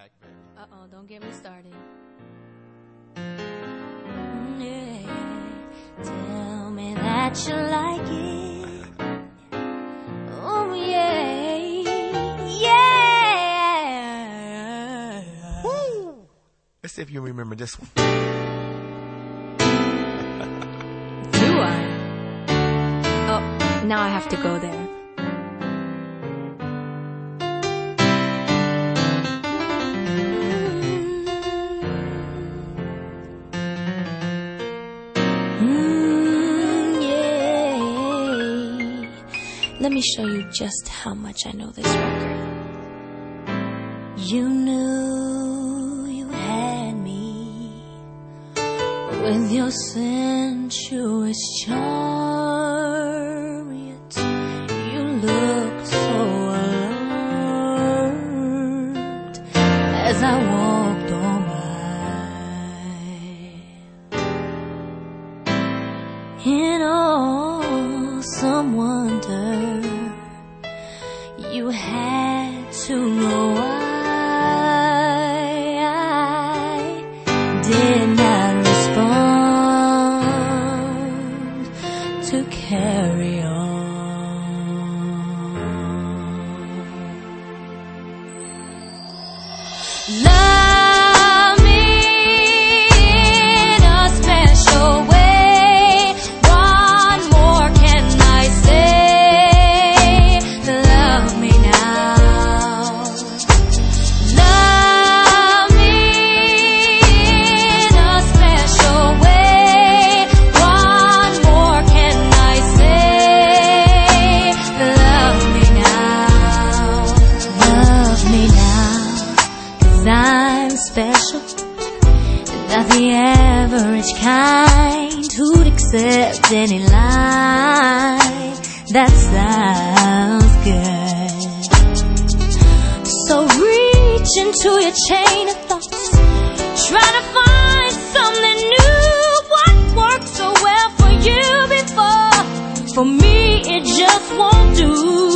like, baby? Uh-oh, don't get me started. Tell me that you like it. Oh, yeah. Yeah. Woo! Let's see if you remember this one. Do I? Oh, now I have to go there. Let me show you just how much I know this record. You knew you had me with your sensuous charm, yet you looked so alert as I walked on by. In awesome wonder, you had to know why I did not respond to carry on. Love me in a special way. What more can I say? Love me now. Love me in a special way. What more can I say? Love me now. Love me now. 'Cause I'm special, not the average kind who'd accept any line that sounds good. So reach into your chain of thoughts, try to find something new. What worked so well for you before, for me it just won't do.